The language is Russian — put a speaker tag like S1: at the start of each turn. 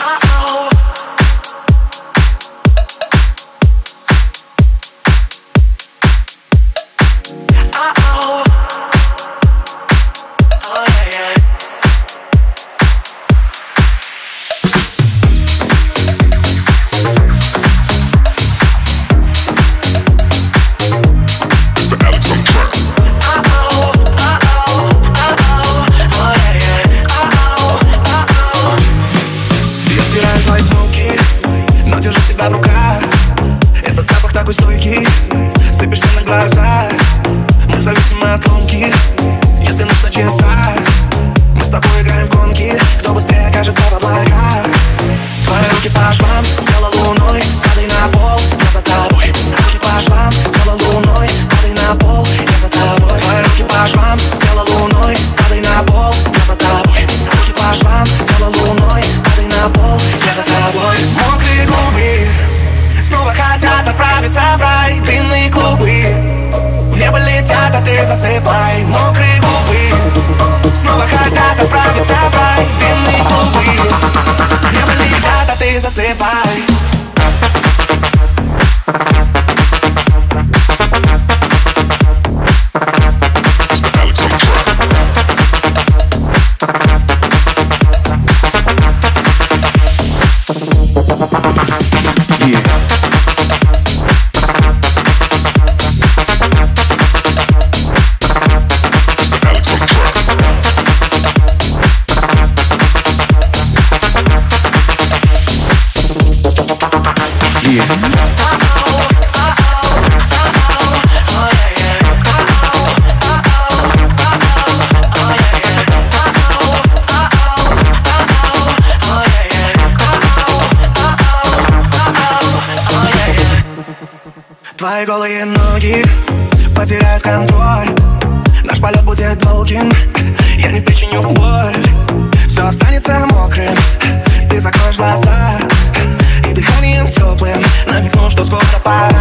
S1: В руках этот запах такой стойкий, сыпешься на глаза. Мы зависимы от ломки, если ночь на часах. Мы с тобой играем в гонки, кто быстрее окажется в облаках. Твои руки по швам, тело луной, падай на пол, я за тобой. Руки по швам, тело луной, падай на пол, я за тобой. Твои руки по швам, тело луной, падай на пол, я за тобой. Руки по швам, тело луной, падай на пол, я за тобой. Мокрые губы снова хотят отправиться в рай. Дымные клубы в небо летят, а ты засыпай. Мокрые губы снова хотят отправиться в рай. Дымные клубы в небо летят, а ты засыпай. Твои голые ноги потеряют контроль. Наш полет будет долгим, я не причиню боль. Все останется мокрым, ты закроешь глаза и дыханием теплым намекну, что скоро пора.